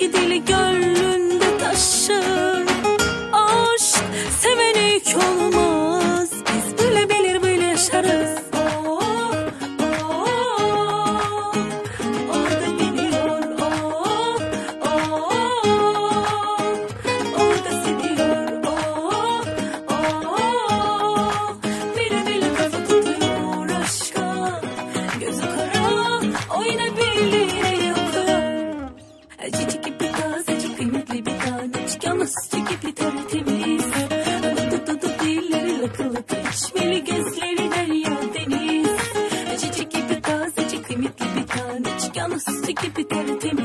Eski dili gönlünde taşır. Aşk sevene yük olmaz. Biz böyle bilir böyle yaşarız. Orada gidiyor, orada seviyor, bile bile kafa tutuyor aşka. Gözü kara, oynabilir yoksa. Acıcık gibi tazecik, kıymetli bir tanecik, ama sütü gibi tertemiz. Dudu dilleri lakı lakı, içmeli gözleri derya deniz. Acıcık gibi tazecik, kıymetli bir tanecik, ama sütü gibi tertemiz.